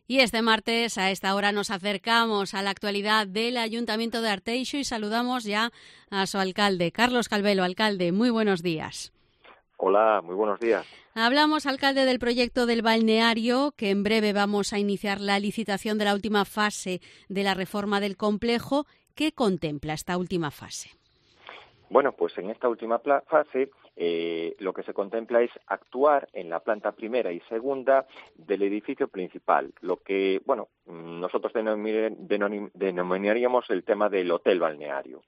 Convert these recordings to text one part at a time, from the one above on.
Y este martes a esta hora nos acercamos a la actualidad del Ayuntamiento de Arteixo y saludamos ya a su alcalde, Carlos Calvelo. Alcalde, muy buenos días. Hola, muy buenos días. Hablamos, alcalde, del proyecto del balneario, que en breve vamos a iniciar la licitación de la última fase de la reforma del complejo. ¿Qué contempla esta última fase? Bueno, pues en esta última fase lo que se contempla es actuar en la planta primera y segunda del edificio principal, lo que, bueno, nosotros denominaríamos el tema del hotel balneario.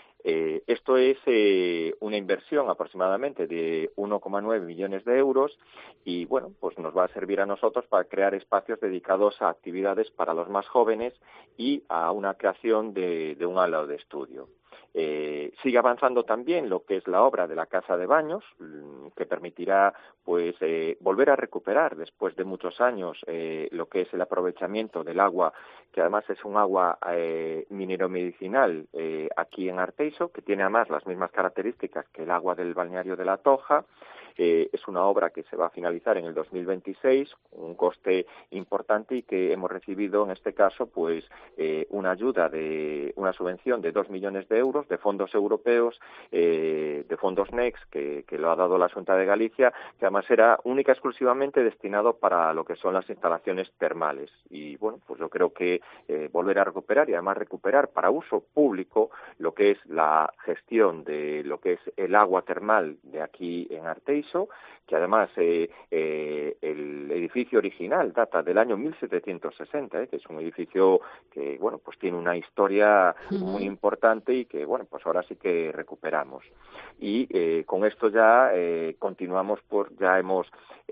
Esto es una inversión aproximadamente de 1,9 millones de euros y, bueno, pues nos va a servir a nosotros para crear espacios dedicados a actividades para los más jóvenes y a una creación de un aula de estudio. Sigue avanzando también lo que es la obra de la casa de baños, que permitirá pues volver a recuperar después de muchos años lo que es el aprovechamiento del agua, que además es un agua minero-medicinal aquí en Arteixo, que tiene además las mismas características que el agua del balneario de La Toja. Es una obra que se va a finalizar en el 2026, un coste importante y que hemos recibido en este caso pues una ayuda de una subvención de 2 millones de euros de fondos europeos, de fondos Next, que lo ha dado la Xunta de Galicia, que además era única y exclusivamente destinado para lo que son las instalaciones termales. Y bueno, pues yo creo que volver a recuperar y además recuperar para uso público lo que es la gestión de lo que es el agua termal de aquí en Arteixo, que además el edificio original data del año 1760, que es un edificio que, bueno, pues tiene una historia muy importante y que, bueno, pues ahora sí que recuperamos. Y con esto ya continuamos ya hemos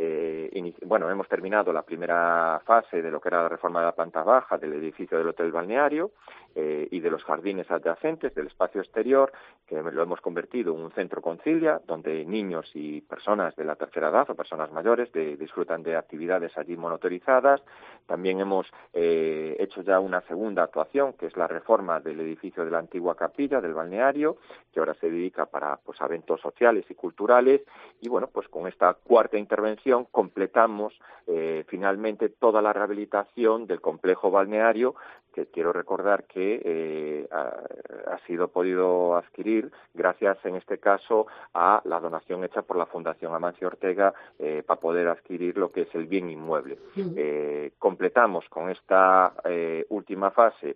terminado la primera fase de lo que era la reforma de la planta baja del edificio del Hotel Balneario y de los jardines adyacentes del espacio exterior, que lo hemos convertido en un centro concilia, donde niños y personas de la tercera edad o personas mayores disfrutan de actividades allí monitorizadas. También hemos hecho ya una segunda actuación, que es la reforma del edificio de la antigua capilla del balneario, que ahora se dedica para pues eventos sociales y culturales. Y bueno, pues con esta cuarta intervención completamos finalmente toda la rehabilitación del complejo balneario, que quiero recordar que ha sido podido adquirir gracias, en este caso, a la donación hecha por la Fundación Amancio Ortega para poder adquirir lo que es el bien inmueble. Completamos con esta última fase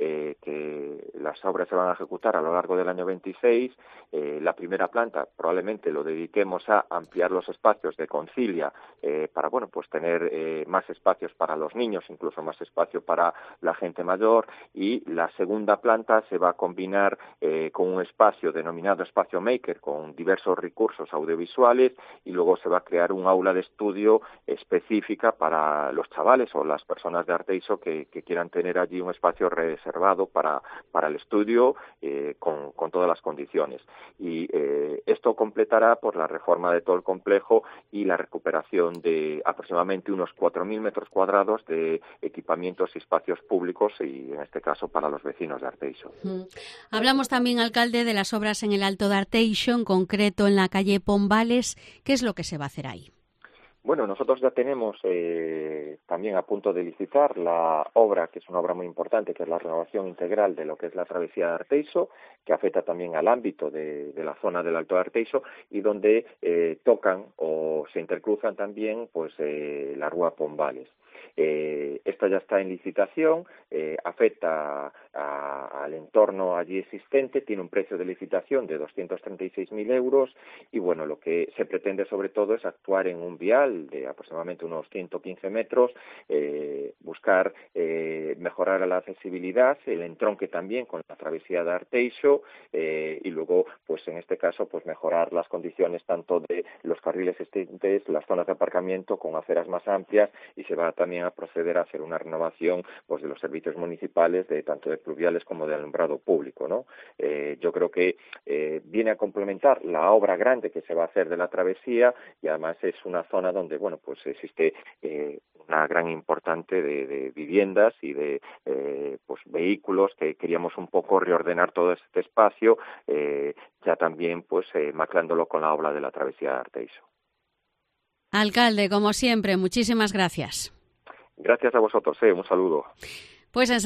que las obras se van a ejecutar a lo largo del año 26. La primera planta probablemente lo dediquemos a ampliar los espacios de concilia para, bueno, pues tener más espacios para los niños, incluso más espacio para la gente mayor, y la segunda planta se va a combinar con un espacio denominado Espacio Maker, con diversos recursos audiovisuales, y luego se va a crear un aula de estudio específica para los chavales o las personas de Arteixo que quieran tener allí un espacio reservado para el estudio con todas las condiciones. Y esto completará por la reforma de todo el complejo y la recuperación de aproximadamente unos 4.000 metros cuadrados de equipamientos y espacios públicos, y en este caso para los vecinos de Arteixo. Hablamos también, alcalde, de las obras en el Alto de Arteixo, en concreto en la calle Pombales. ¿Qué es lo que se va a hacer ahí? Bueno, nosotros ya tenemos también a punto de licitar la obra, que es una obra muy importante, que es la renovación integral de lo que es la travesía de Arteixo, que afecta también al ámbito de la zona del Alto de Arteixo, y donde tocan o se intercruzan también pues la rúa Pombales. Esta ya está en licitación, afecta al entorno allí existente, tiene un precio de licitación de 236.000 euros y bueno, lo que se pretende sobre todo es actuar en un vial de aproximadamente unos 115 metros, buscar mejorar la accesibilidad, el entronque también con la travesía de Arteixo y luego, pues en este caso, pues mejorar las condiciones tanto de los carriles existentes, las zonas de aparcamiento con aceras más amplias, y se va también a proceder a hacer una renovación pues de los servicios municipales, de tanto de pluviales como de alumbrado público, ¿no? Yo creo que viene a complementar la obra grande que se va a hacer de la travesía, y además es una zona donde, bueno, pues existe una gran importante de viviendas y de pues vehículos, que queríamos un poco reordenar todo este espacio, ya también pues mezclándolo con la obra de la travesía de Arteixo. Alcalde, como siempre, muchísimas gracias. Gracias a vosotros, un saludo. Pues